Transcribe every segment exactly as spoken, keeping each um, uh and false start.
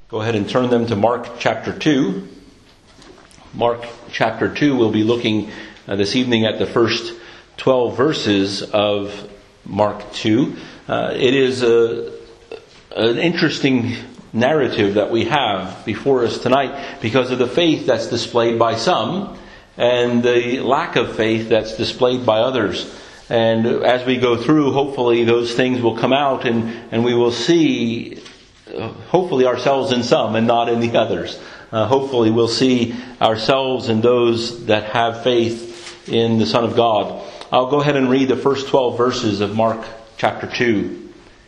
Go ahead and turn them to Mark chapter two. Mark chapter two, we'll be looking uh, this evening at the first twelve verses of Mark two. Uh, it is a, an interesting narrative that we have before us tonight because of the faith that's displayed by some and the lack of faith that's displayed by others. And as we go through, hopefully those things will come out and, and we will see hopefully ourselves in some and not in the others. Uh, hopefully we'll see ourselves in those that have faith in the Son of God. I'll go ahead and read the first twelve verses of Mark chapter two.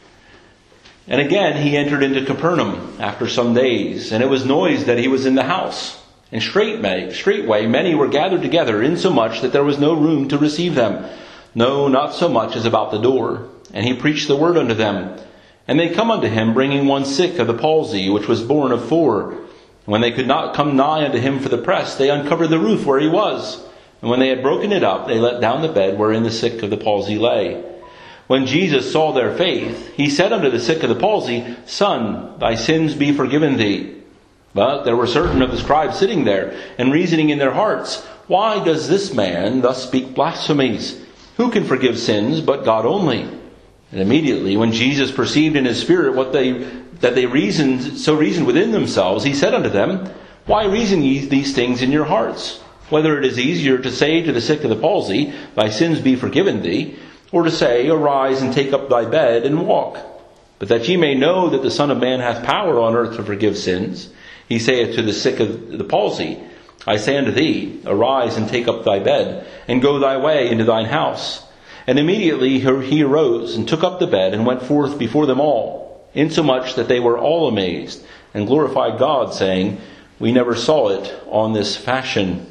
And again he entered into Capernaum after some days, and it was noised that he was in the house. And straightway, straightway many were gathered together, insomuch that there was no room to receive them, no, not so much as about the door. And he preached the word unto them. And they come unto him, bringing one sick of the palsy, which was born of four. And when they could not come nigh unto him for the press, they uncovered the roof where he was. And when they had broken it up, they let down the bed wherein the sick of the palsy lay. When Jesus saw their faith, he said unto the sick of the palsy, Son, thy sins be forgiven thee. But there were certain of the scribes sitting there, and reasoning in their hearts, Why does this man thus speak blasphemies? Who can forgive sins but God only? And immediately, when Jesus perceived in his spirit what they that they reasoned, so reasoned within themselves, he said unto them, Why reason ye these things in your hearts? Whether it is easier to say to the sick of the palsy, Thy sins be forgiven thee, or to say, Arise and take up thy bed and walk. But that ye may know that the Son of Man hath power on earth to forgive sins, he saith to the sick of the palsy, I say unto thee, Arise and take up thy bed, and go thy way into thine house. And immediately he arose and took up the bed and went forth before them all, insomuch that they were all amazed, and glorified God, saying, We never saw it on this fashion.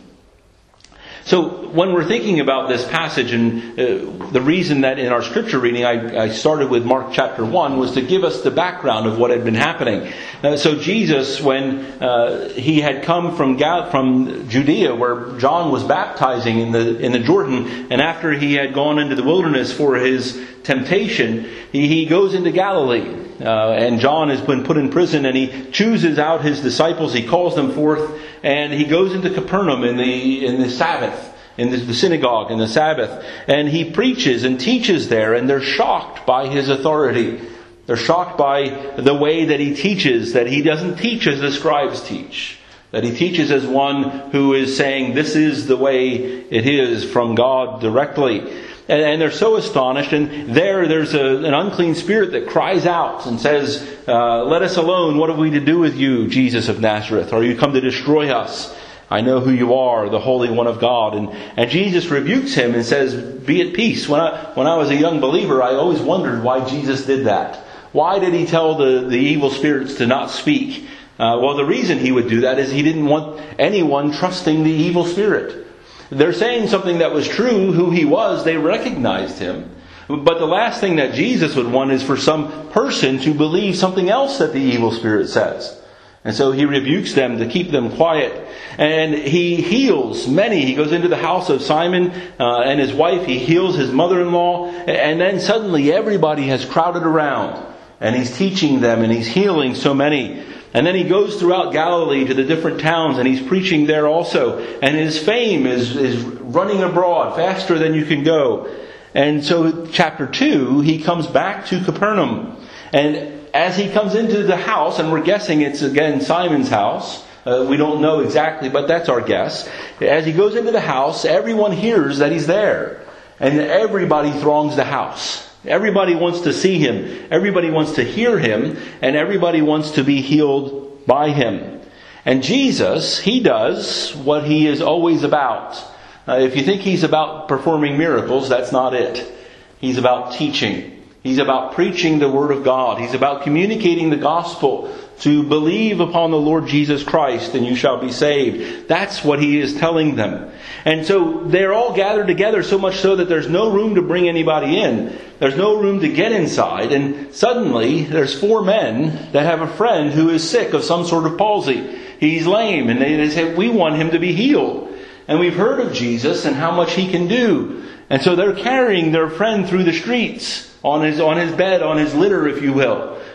So when we're thinking about this passage, and uh, the reason that in our scripture reading I, I started with Mark chapter one was to give us the background of what had been happening. Uh, so Jesus, when uh, he had come from Gal- from Judea, where John was baptizing in the in the Jordan, and after he had gone into the wilderness for his temptation, he, he goes into Galilee. Uh, and John has been put in prison, and he chooses out his disciples. He calls them forth, and he goes into Capernaum in the in the Sabbath, in the, the synagogue in the Sabbath, and he preaches and teaches there. And they're shocked by his authority. They're shocked by the way that he teaches. That he doesn't teach as the scribes teach. That he teaches as one who is saying, "This is the way it is from God directly." And they're so astonished, and there, there's a, an unclean spirit that cries out and says, uh, let us alone, what have we to do with you, Jesus of Nazareth? Are you come to destroy us? I know who you are, the Holy One of God. And, and Jesus rebukes him and says, be at peace. When I, when I was a young believer, I always wondered why Jesus did that. Why did he tell the, the evil spirits to not speak? Uh, well, the reason he would do that is he didn't want anyone trusting the evil spirit. They're saying something that was true, who he was, they recognized him. But the last thing that Jesus would want is for some person to believe something else that the evil spirit says. And so he rebukes them to keep them quiet. And he heals many. He goes into the house of Simon uh, and his wife. He heals his mother-in-law. And then suddenly everybody has crowded around. And he's teaching them and he's healing so many. And then he goes throughout Galilee to the different towns, and he's preaching there also. And his fame is, is running abroad faster than you can go. And so chapter two, he comes back to Capernaum. And as he comes into the house, and we're guessing it's again Simon's house. Uh, we don't know exactly, but that's our guess. As he goes into the house, everyone hears that he's there. And everybody throngs the house. Everybody wants to see him. Everybody wants to hear him. And everybody wants to be healed by him. And Jesus, he does what he is always about. Uh, if you think he's about performing miracles, that's not it. He's about teaching. He's about preaching the Word of God. He's about communicating the gospel to believe upon the Lord Jesus Christ and you shall be saved. That's what he is telling them. And so they're all gathered together, so much so that there's no room to bring anybody in. There's no room to get inside. And suddenly there's four men that have a friend who is sick of some sort of palsy. He's lame, and they say, we want him to be healed. And we've heard of Jesus and how much he can do. And so they're carrying their friend through the streets on his on his bed, on his litter, if you will.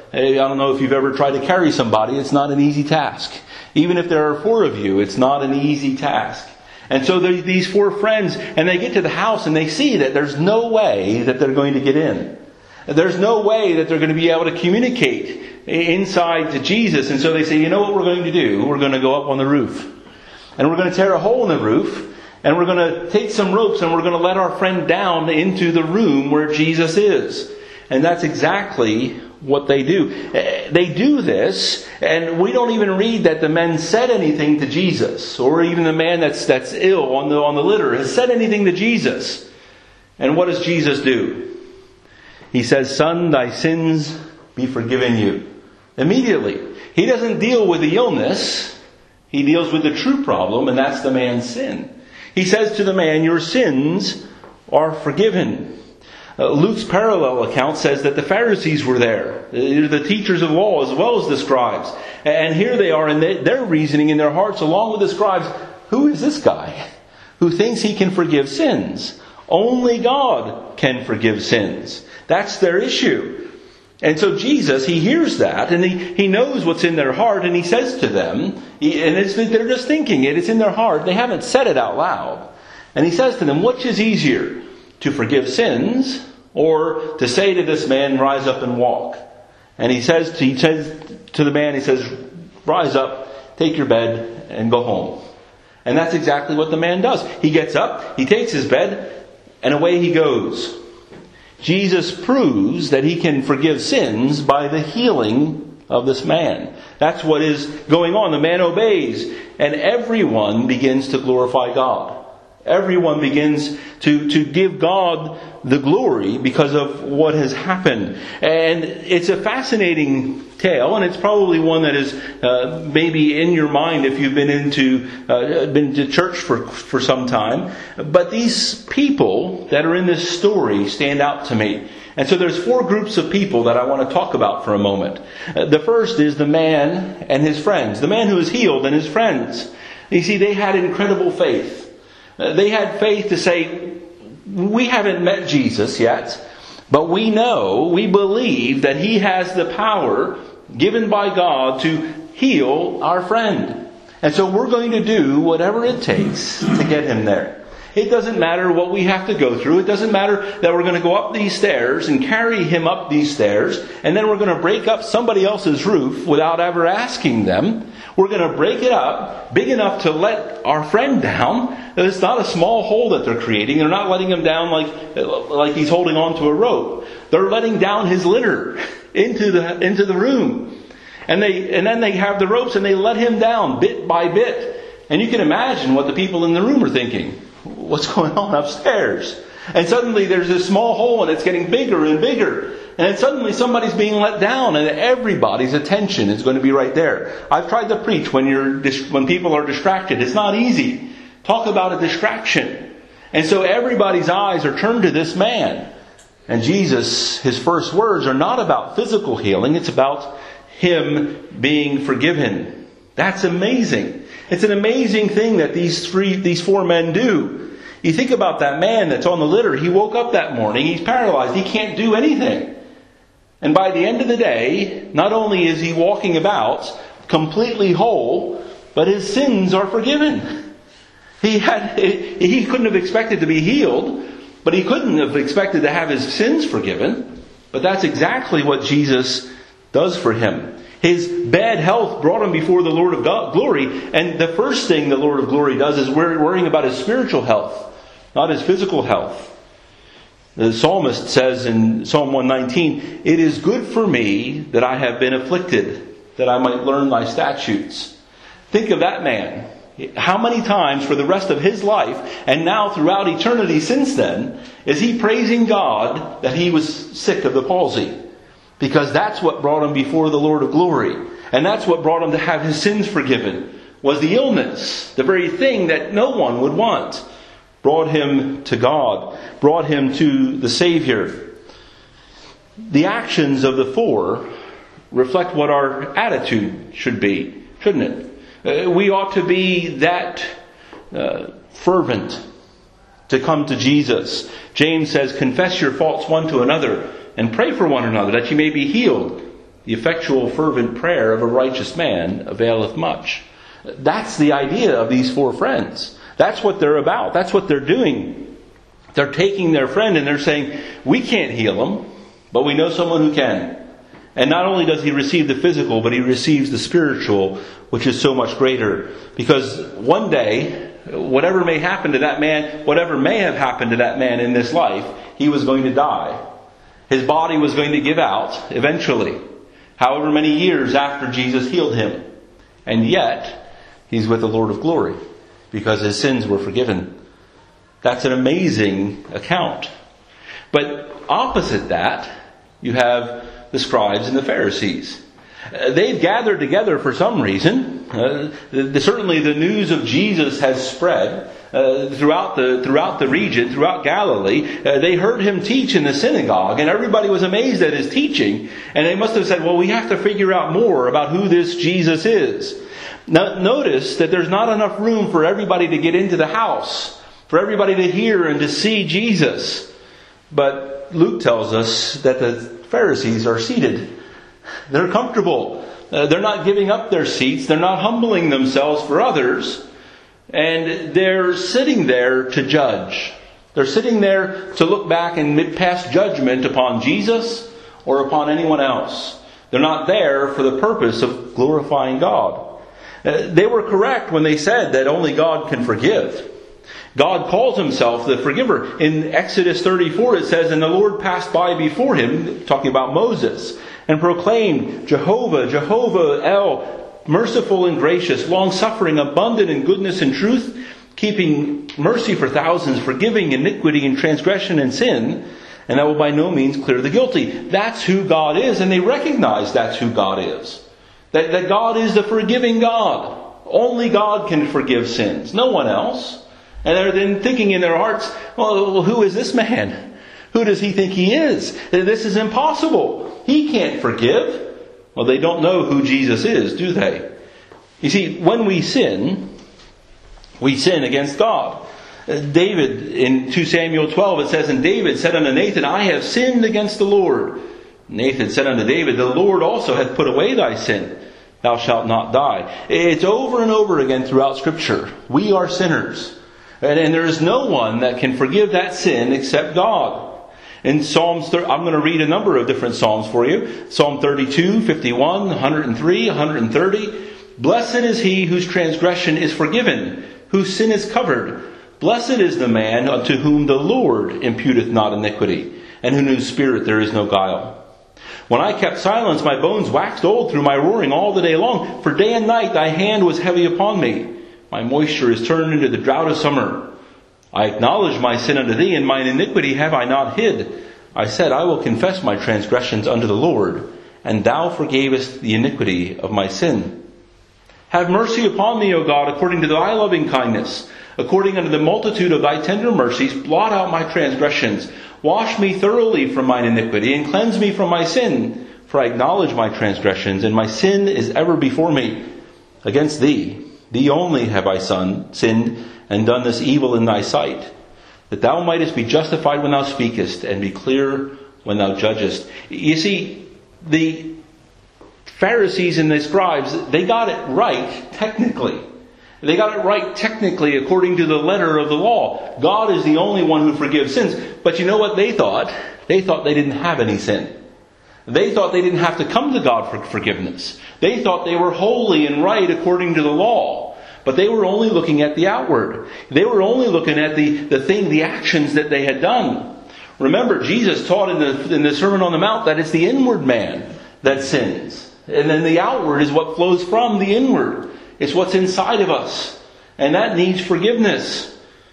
I don't know if you've ever tried to carry somebody. It's not an easy task. Even if there are four of you, it's not an easy task. And so there's these four friends, and they get to the house and they see that there's no way that they're going to get in. There's no way that they're going to be able to communicate inside to Jesus. And so they say, you know what we're going to do? We're going to go up on the roof. And we're going to tear a hole in the roof. And we're going to take some ropes and we're going to let our friend down into the room where Jesus is. And that's exactly what they do. They do this, and we don't even read that the men said anything to Jesus, or even the man that's that's ill on the on the litter has said anything to Jesus. And what does Jesus do? He says, "Son, thy sins be forgiven you." Immediately. He doesn't deal with the illness. He deals with the true problem, and that's the man's sin. He says to the man, "Your sins are forgiven." Uh, Luke's parallel account says that the Pharisees were there, the teachers of law as well as the scribes. And here they are, and they, they're reasoning in their hearts along with the scribes, who is this guy who thinks he can forgive sins? Only God can forgive sins. That's their issue. And so Jesus, he hears that, and he, he knows what's in their heart, and he says to them, he, and it's, they're just thinking it, it's in their heart, they haven't said it out loud. And he says to them, which is easier, to forgive sins, or to say to this man, rise up and walk? And he says to, he says to the man, he says, rise up, take your bed, and go home. And that's exactly what the man does. He gets up, he takes his bed, and away he goes. Jesus proves that he can forgive sins by the healing of this man. That's what is going on. The man obeys, and everyone begins to glorify God. Everyone begins to, to give God the glory because of what has happened. And it's a fascinating tale, and it's probably one that is uh, maybe in your mind if you've been into uh, been to church for, for some time. But these people that are in this story stand out to me. And so there's four groups of people that I want to talk about for a moment. Uh, the first is the man and his friends. The man who is healed and his friends. You see, they had incredible faith. They had faith to say, we haven't met Jesus yet, but we know, we believe that He has the power given by God to heal our friend. And so we're going to do whatever it takes to get him there. It doesn't matter what we have to go through. It doesn't matter that we're going to go up these stairs and carry him up these stairs, and then we're going to break up somebody else's roof without ever asking them. We're going to break it up big enough to let our friend down. It's not a small hole that they're creating. They're not letting him down like, like he's holding on to a rope. They're letting down his litter into the, into the room. And they, and then they have the ropes and they let him down bit by bit. And you can imagine what the people in the room are thinking. What's going on upstairs? And suddenly there's this small hole and it's getting bigger and bigger. And then suddenly somebody's being let down and everybody's attention is going to be right there. I've tried to preach when you're when people are distracted. It's not easy. Talk about a distraction. And so everybody's eyes are turned to this man. And Jesus, his first words are not about physical healing. It's about him being forgiven. That's amazing. It's an amazing thing that these three, these four men do. You think about that man that's on the litter. He woke up that morning. He's paralyzed. He can't do anything. And by the end of the day, not only is he walking about completely whole, but his sins are forgiven. He had, he couldn't have expected to be healed, but he couldn't have expected to have his sins forgiven. But that's exactly what Jesus does for him. His bad health brought him before the Lord of God, glory. And the first thing the Lord of glory does is worrying about his spiritual health, not his physical health. The psalmist says in Psalm one nineteen, "It is good for me that I have been afflicted, that I might learn thy statutes." Think of that man. How many times for the rest of his life, and now throughout eternity since then, is he praising God that he was sick of the palsy? Because that's what brought him before the Lord of glory. And that's what brought him to have his sins forgiven. Was the illness. The very thing that no one would want. Brought him to God. Brought him to the Savior. The actions of the four reflect what our attitude should be. Shouldn't it? Uh, we ought to be that uh, fervent to come to Jesus. James says, "Confess your faults one to another, and pray for one another that you may be healed. The effectual fervent prayer of a righteous man availeth much. That's the idea of these four friends. That's what they're about. That's what they're doing. They're taking their friend and they're saying, we can't heal him, but we know someone who can. And not only does he receive the physical, but he receives the spiritual, which is so much greater. Because one day, whatever may happen to that man, whatever may have happened to that man in this life, he was going to die. His body was going to give out eventually, however many years after Jesus healed him. And yet, he's with the Lord of glory because his sins were forgiven. That's an amazing account. But opposite that, you have the scribes and the Pharisees. Uh, they've gathered together for some reason. Uh, the, certainly the news of Jesus has spread uh, throughout the throughout the region, throughout Galilee. Uh, they heard him teach in the synagogue, and everybody was amazed at his teaching. And they must have said, well, we have to figure out more about who this Jesus is. Now, notice that there's not enough room for everybody to get into the house, for everybody to hear and to see Jesus. But Luke tells us that the Pharisees are seated. They're comfortable. Uh, they're not giving up their seats. They're not humbling themselves for others. And they're sitting there to judge. They're sitting there to look back and pass judgment upon Jesus or upon anyone else. They're not there for the purpose of glorifying God. Uh, they were correct when they said that only God can forgive. God calls himself the forgiver. In Exodus thirty-four it says, and the Lord passed by before him, talking about Moses, and proclaimed, Jehovah, Jehovah El, merciful and gracious, long-suffering, abundant in goodness and truth, keeping mercy for thousands, forgiving iniquity and transgression and sin, and that will by no means clear the guilty. That's who God is, and they recognize that's who God is. That, that God is the forgiving God. Only God can forgive sins, no one else. And they're then thinking in their hearts, well, who is this man? Who does he think he is? This is impossible. He can't forgive. Well, they don't know who Jesus is, do they? You see, when we sin, we sin against God. David, in Second Samuel twelve, it says, and David said unto Nathan, I have sinned against the Lord. Nathan said unto David, the Lord also hath put away thy sin. Thou shalt not die. It's over and over again throughout Scripture. We are sinners. And, and there is no one that can forgive that sin except God. In Psalms, I'm going to read a number of different Psalms for you. Psalm thirty-two, fifty-one, one hundred three, one hundred thirty. Blessed is he whose transgression is forgiven, whose sin is covered. Blessed is the man unto whom the Lord imputeth not iniquity, and in whose spirit there is no guile. When I kept silence, my bones waxed old through my roaring all the day long. For day and night thy hand was heavy upon me. My moisture is turned into the drought of summer. I acknowledge my sin unto thee, and mine iniquity have I not hid. I said, I will confess my transgressions unto the Lord, and thou forgavest the iniquity of my sin. Have mercy upon me, O God, according to thy loving kindness. According unto the multitude of thy tender mercies, blot out my transgressions. Wash me thoroughly from mine iniquity, and cleanse me from my sin. For I acknowledge my transgressions, and my sin is ever before me. Against thee, thee only have I sinned, and done this evil in thy sight, that thou mightest be justified when thou speakest, and be clear when thou judgest. You see, the Pharisees and the scribes, they got it right technically. They got it right technically according to the letter of the law. God is the only one who forgives sins. But you know what they thought? They thought they didn't have any sin. They thought they didn't have to come to God for forgiveness. They thought they were holy and right according to the law. But they were only looking at the outward. They were only looking at the, the thing, the actions that they had done. Remember, Jesus taught in the, in the Sermon on the Mount that it's the inward man that sins. And then the outward is what flows from the inward. It's what's inside of us. And that needs forgiveness.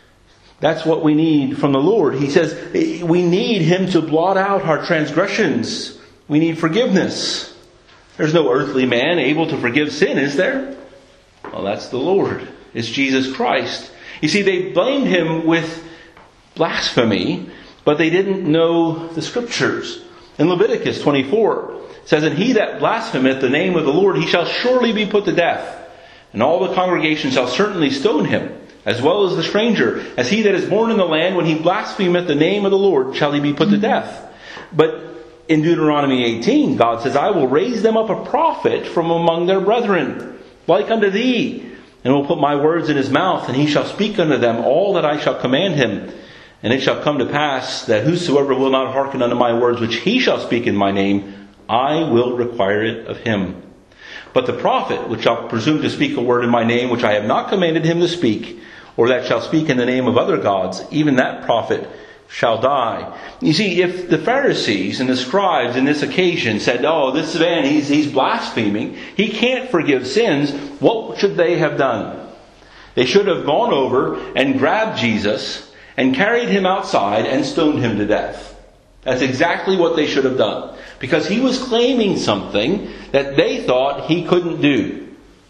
That's what we need from the Lord. He says we need Him to blot out our transgressions. We need forgiveness. There's no earthly man able to forgive sin, is there? Well, that's the Lord. It's Jesus Christ. You see, they blamed Him with blasphemy, but they didn't know the Scriptures. In Leviticus twenty-four, it says, and he that blasphemeth the name of the Lord, he shall surely be put to death. And all the congregation shall certainly stone him, as well as the stranger. As he that is born in the land, when he blasphemeth the name of the Lord, shall he be put to death. But in Deuteronomy eighteen, God says, I will raise them up a prophet from among their brethren, like unto thee, and will put my words in his mouth, and he shall speak unto them all that I shall command him. And it shall come to pass that whosoever will not hearken unto my words which he shall speak in my name, I will require it of him. But the prophet which shall presume to speak a word in my name which I have not commanded him to speak, or that shall speak in the name of other gods, even that prophet shall die. You see, if the Pharisees and the scribes in this occasion said, oh, this man, he's, he's blaspheming, he can't forgive sins, what should they have done? They should have gone over and grabbed Jesus and carried him outside and stoned him to death. That's exactly what they should have done. Because he was claiming something that they thought he couldn't do.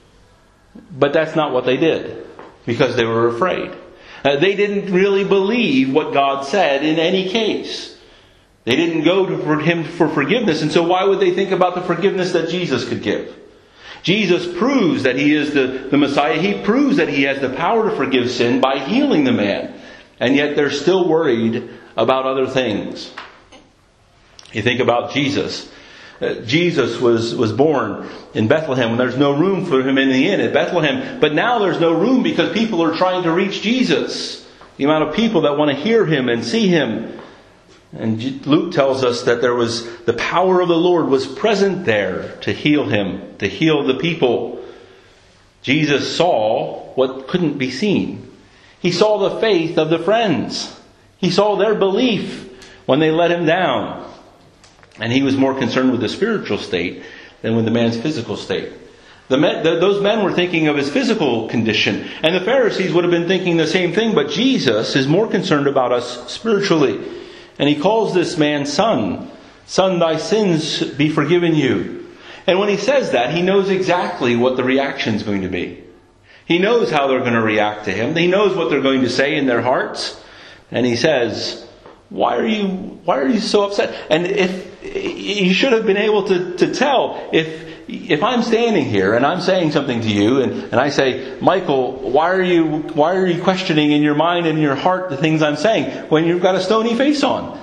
But that's not what they did. Because they were afraid. Uh, they didn't really believe what God said in any case. They didn't go to for him for forgiveness. And so why would they think about the forgiveness that Jesus could give? Jesus proves that he is the, the Messiah. He proves that he has the power to forgive sin by healing the man. And yet they're still worried about other things. You think about Jesus. Uh, Jesus was, was born in Bethlehem when there's no room for him in the inn at Bethlehem. But now there's no room because people are trying to reach Jesus. The amount of people that want to hear him and see him. And Luke tells us that there was the power of the Lord was present there to heal him, to heal the people. Jesus saw what couldn't be seen. He saw the faith of the friends. He saw their belief when they let him down. And he was more concerned with the spiritual state than with the man's physical state. The men, the, those men were thinking of his physical condition. And the Pharisees would have been thinking the same thing. But Jesus is more concerned about us spiritually. And he calls this man son. Son, thy sins be forgiven you. And when he says that, he knows exactly what the reaction is going to be. He knows how they're going to react to him. He knows what they're going to say in their hearts. And he says, Why are you, why are you so upset? And if you should have been able to, to tell if, if I'm standing here and I'm saying something to you and, and I say, Michael, why are you, why are you questioning in your mind and in your heart the things I'm saying when you've got a stony face on?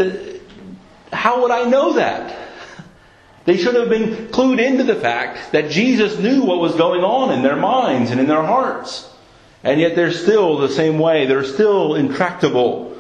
How would I know that? They should have been clued into the fact that Jesus knew what was going on in their minds and in their hearts. And yet they're still the same way. They're still intractable.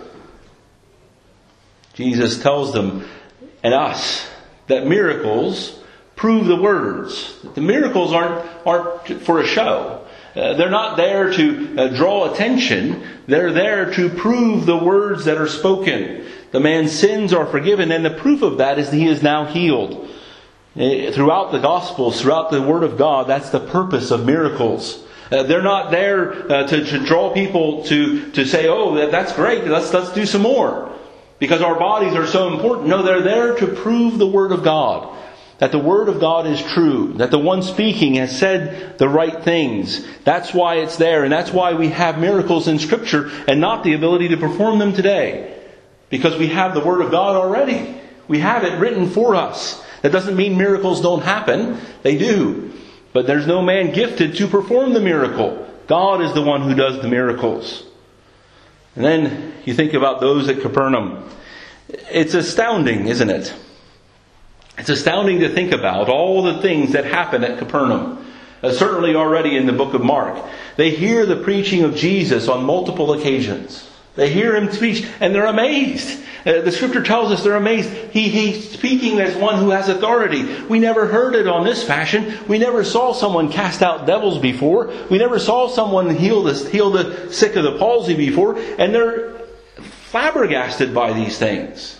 Jesus tells them and us that miracles prove the words. The miracles aren't, aren't for a show. Uh, they're not there to uh, draw attention. They're there to prove the words that are spoken. The man's sins are forgiven, and the proof of that is that he is now healed. Uh, throughout the Gospels, throughout the Word of God, that's the purpose of miracles. Uh, they're not there uh, to, to draw people to, to say, oh, that, that's great, let's, let's do some more. Because our bodies are so important. No, they're there to prove the Word of God. That the Word of God is true. That the one speaking has said the right things. That's why it's there. And that's why we have miracles in Scripture and not the ability to perform them today. Because we have the Word of God already. We have it written for us. That doesn't mean miracles don't happen. They do. But there's no man gifted to perform the miracle. God is the one who does the miracles. And then you think about those at Capernaum. It's astounding, isn't it? It's astounding to think about all the things that happen at Capernaum. Uh, certainly already in the book of Mark. They hear the preaching of Jesus on multiple occasions. They hear him speak and they're amazed. Uh, the scripture tells us they're amazed. He, he's speaking as one who has authority. We never heard it on this fashion. We never saw someone cast out devils before. We never saw someone heal the, heal the sick of the palsy before. And they're flabbergasted by these things.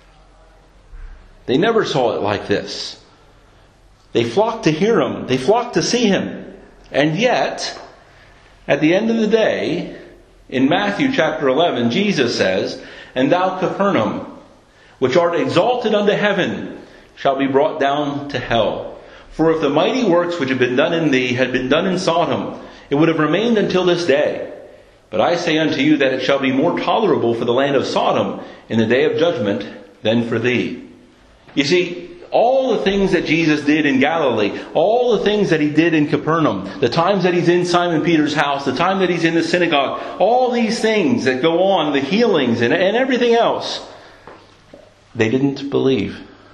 They never saw it like this. They flocked to hear him. They flocked to see him. And yet, at the end of the day, in Matthew chapter eleven, Jesus says, And thou, Capernaum, which art exalted unto heaven, shall be brought down to hell. For if the mighty works which have been done in thee had been done in Sodom, it would have remained until this day. But I say unto you that it shall be more tolerable for the land of Sodom in the day of judgment than for thee. You see, all the things that Jesus did in Galilee, all the things that he did in Capernaum, the times that he's in Simon Peter's house, the time that he's in the synagogue, all these things that go on, the healings and, and everything else, they didn't believe.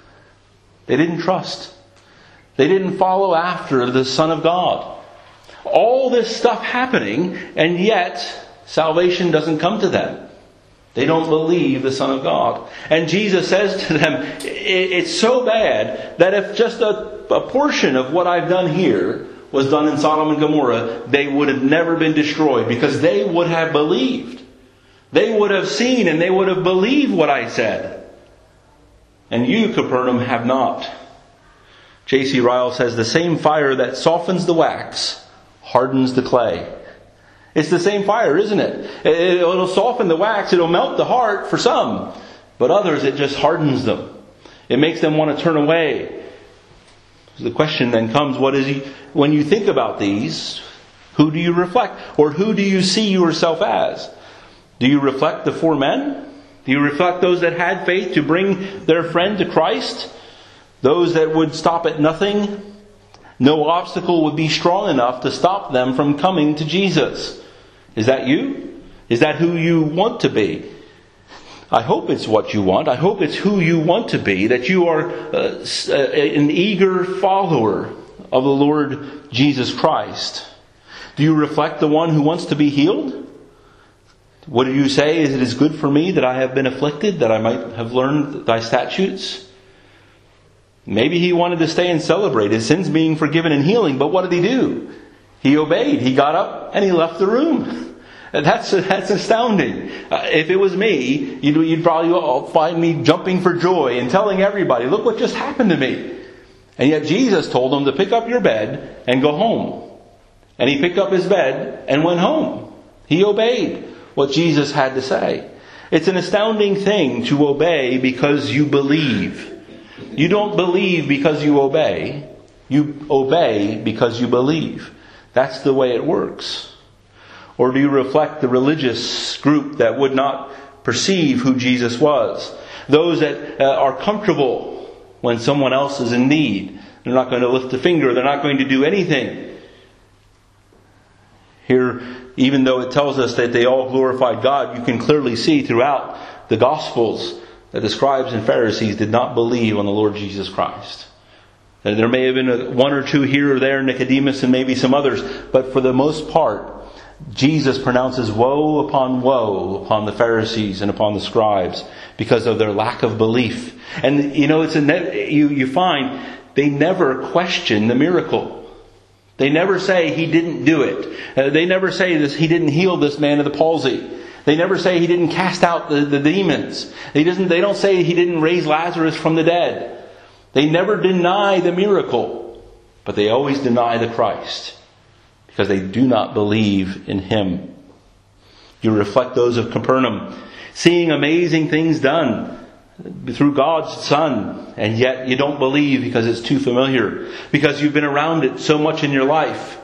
They didn't trust. They didn't follow after the Son of God. All this stuff happening, and yet salvation doesn't come to them. They don't believe the Son of God. And Jesus says to them, it's so bad that if just a, a portion of what I've done here was done in Sodom and Gomorrah, they would have never been destroyed, because they would have believed. They would have seen and they would have believed what I said. And you, Capernaum, have not. J C Ryle says, the same fire that softens the wax hardens the clay. It's the same fire, isn't it? It'll soften the wax. It'll melt the heart for some. But others, it just hardens them. It makes them want to turn away. The question then comes, what is he, when you think about these, who do you reflect? Or who do you see yourself as? Do you reflect the four men? Do you reflect those that had faith to bring their friend to Christ? Those that would stop at nothing? No obstacle would be strong enough to stop them from coming to Jesus. Is that you? Is that who you want to be? I hope it's what you want. I hope it's who you want to be. That you are uh, an eager follower of the Lord Jesus Christ. Do you reflect the one who wants to be healed? What do you say? Is it is good for me that I have been afflicted, that I might have learned thy statutes? Maybe he wanted to stay and celebrate his sins being forgiven and healing, but what did he do? He obeyed. He got up and he left the room. That's that's astounding. Uh, if it was me, you'd, you'd probably find me jumping for joy and telling everybody, look what just happened to me. And yet Jesus told him to pick up your bed and go home. And he picked up his bed and went home. He obeyed what Jesus had to say. It's an astounding thing to obey because you believe. You don't believe because you obey. You obey because you believe. That's the way it works. Or do you reflect the religious group that would not perceive who Jesus was? Those that uh, are comfortable when someone else is in need. They're not going to lift a finger. They're not going to do anything. Here, even though it tells us that they all glorified God, you can clearly see throughout the Gospels that the scribes and Pharisees did not believe on the Lord Jesus Christ. There may have been a, one or two here or there, Nicodemus and maybe some others, but for the most part, Jesus pronounces woe upon woe upon the Pharisees and upon the scribes because of their lack of belief. And you know, it's a you you find they never question the miracle. They never say he didn't do it. Uh, they never say this he didn't heal this man of the palsy. They never say he didn't cast out the, the demons. They doesn't. They don't say he didn't raise Lazarus from the dead. They never deny the miracle, but they always deny the Christ because they do not believe in Him. You reflect those of Capernaum, seeing amazing things done through God's Son, and yet you don't believe because it's too familiar, because you've been around it so much in your life.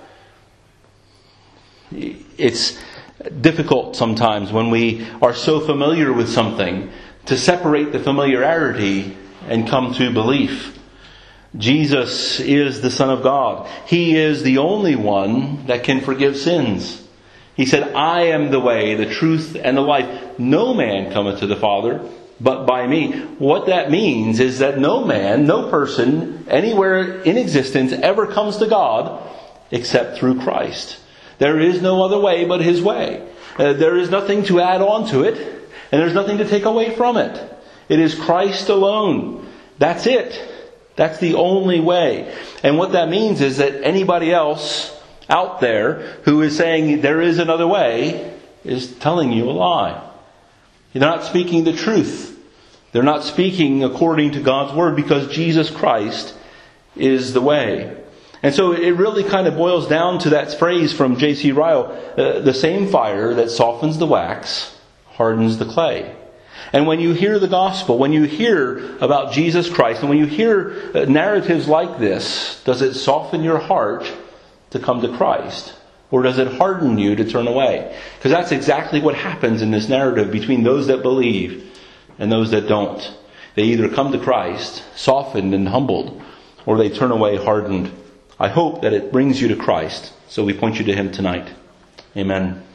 It's difficult sometimes when we are so familiar with something to separate the familiarity and come to belief. Jesus is the Son of God. He is the only one that can forgive sins. He said, I am the way, the truth, and the life. No man cometh to the Father but by me. What that means is that no man, no person, anywhere in existence ever comes to God except through Christ. There is no other way but His way. Uh, there is nothing to add on to it, and there's nothing to take away from it. It is Christ alone. That's it. That's the only way. And what that means is that anybody else out there who is saying there is another way is telling you a lie. They're not speaking the truth. They're not speaking according to God's Word, because Jesus Christ is the way. And so it really kind of boils down to that phrase from J C Ryle, uh, the same fire that softens the wax hardens the clay. And when you hear the gospel, when you hear about Jesus Christ, and when you hear uh, narratives like this, does it soften your heart to come to Christ? Or does it harden you to turn away? Because that's exactly what happens in this narrative between those that believe and those that don't. They either come to Christ, softened and humbled, or they turn away hardened. I hope that it brings you to Christ, so we point you to Him tonight. Amen.